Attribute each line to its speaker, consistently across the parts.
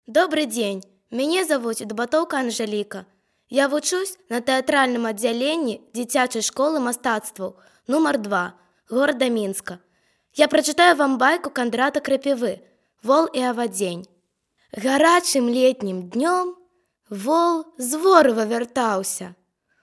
Speaker 1: Добрый дзень, мяне завуць Дубатоўка Анжэліка. Я вучусь на тэатральным аддзяленні дзіцячай школы мастацтваў нумар 2 горада Мінска. Я прачытаю вам байку Кандрата Крапівы «Вол і авадзень». Гарачым летнім днём вол з ворыва вяртаўся.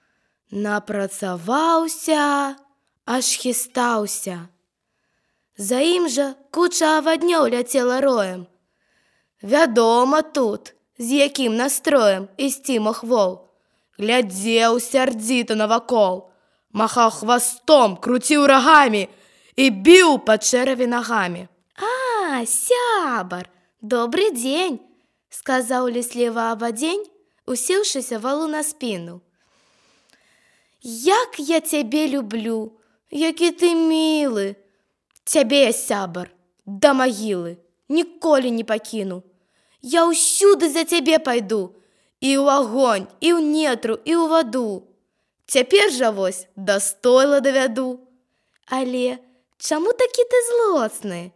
Speaker 1: Напрацаваўся, аж хістаўся. За ім жа куча аваднёў ляцела роем. Вядома тут, з якім настроем ісці мог вол. Глядзеў сярдзіта навакол, махаў хвастом, круціў рагамі і біў па чэраве нагамі. «А, сябар, добрый дзень!» — сказаў лісліва авадзень, усеўшыся валу на спіну. «Як я цябе люблю, які ты мілы! Цябе я, сябар, да магілы ніколі не пакіну. Я ўсюды за цябе пайду, і ў агонь, і ў нетру, і ў ваду. Цяпер жа вось да стойла давяду. Але чаму такі ты злосны?»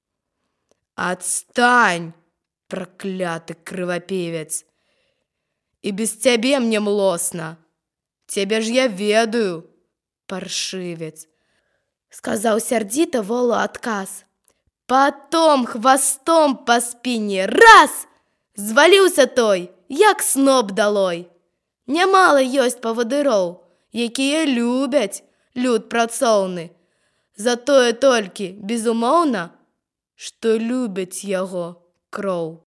Speaker 1: «Адстань, пракляты крывапевец! І без цябе мне млосна. Цябе ж я ведаю, паршывец!» — сказаў сярдзіта волу адказ. Потом хвастом па спіне раз! Зваліўся той, як сноп далой. Нямала ёсць павадыроў, якія любяць люд працоўны. Затое толькі, безумоўна, што любяць яго кроў.